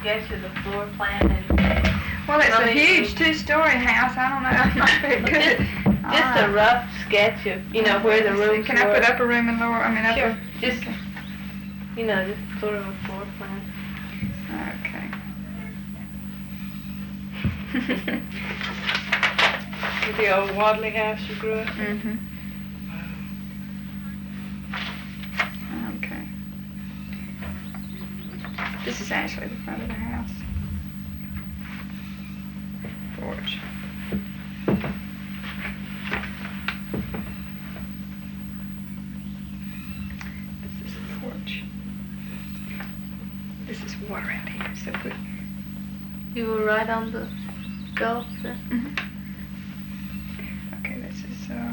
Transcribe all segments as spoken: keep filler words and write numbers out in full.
sketch of the floor plan and... Well, it's I a mean, huge two-story house. I don't know. I'm not very good. Just, just a rough sketch of, you know, where the rooms Can I were. put upper room and lower? I mean, upper. Sure. Just, okay. you know, just sort of a floor plan. Okay. With the old Wadley house you grew up in. Mm-hmm. Okay. This is actually the front of the house. Porch. This is the porch. This is water out here, so we... You were right on the Gulf then? Mm-hmm. Okay, this is, uh...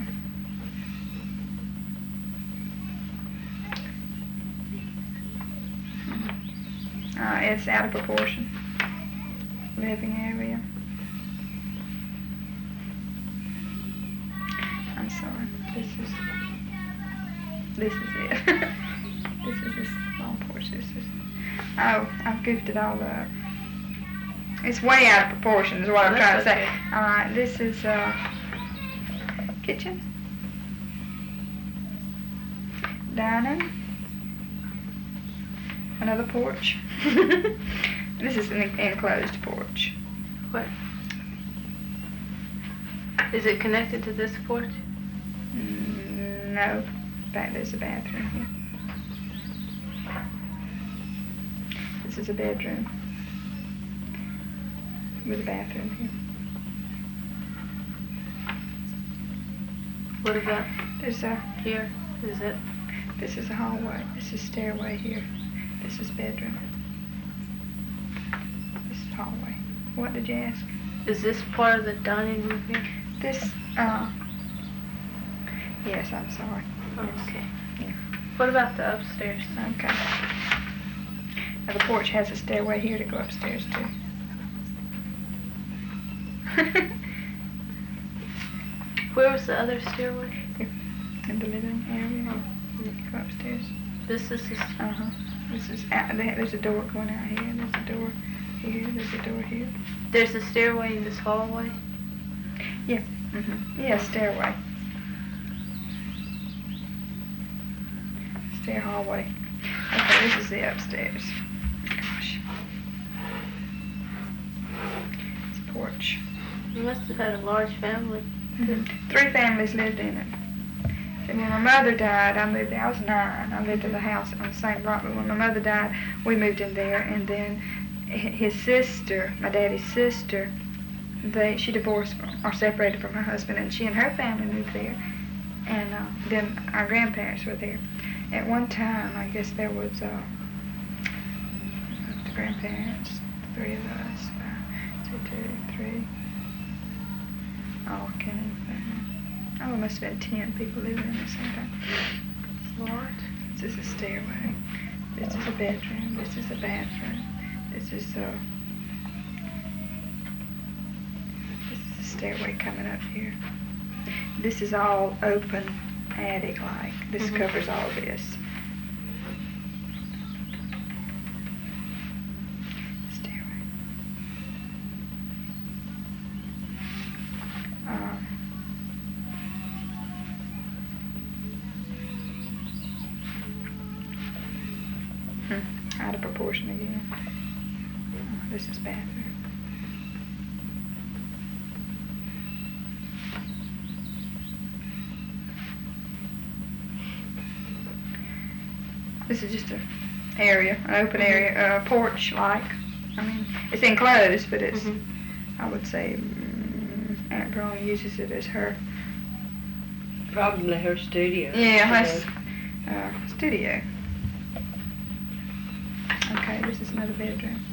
Uh, it's out of proportion. Living area. I'm sorry. This is this is it. This is this long porch. This is oh, I've goofed it all up. It's way out of proportion is what I'm trying to say. Alright, this is uh kitchen. Dining. Another porch. This is an enclosed porch. What? Is it connected to this porch? Mm, no. Back there's a bathroom here. This is a bedroom with a bathroom here. What about There's a here? Is it? This is a hallway. This is stairway here. This is bedroom. This is hallway. What did you ask? Is this part of the dining room here? This, uh, yes, I'm sorry. Oh, okay. Yeah. What about the upstairs? Okay. Now the porch has a stairway here to go upstairs too. Where was the other stairway? In the living area. Oh. Go upstairs. This is this. Uh huh. This is out there. There's a door going out here. There's a door here. There's a door here. There's a stairway in this hallway. Yeah. Mhm. Yeah, stairway. Stair hallway. Okay, this is the upstairs. Gosh. It's a porch. You must have had a large family. Mm-hmm. Three families lived in it. And when my mother died, I moved there. I was nine. I lived in the house on the same block. But when my mother died, we moved in there. And then his sister, my daddy's sister, they she divorced from, or separated from her husband, and she and her family moved there. And uh, then our grandparents were there. At one time, I guess there was uh, the grandparents, three of us, uh, two, two, three. Oh, I can't even think. Oh, it must have been ten people living in the same time. What? This is a stairway. This is a bedroom. This is a bathroom. This is a, this is a stairway coming up here. This is all open attic-like. This Mm-hmm. covers all this. Stairway. Um, Hmm, out of proportion again. Oh, this is bathroom. This is just a area, an open area, a porch-like. I mean, it's enclosed, but it's, Mm-hmm. I would say, mm, Aunt Brona uses it as her. Probably her studio. Yeah, that's uh, studio. Okay, this is another bedroom.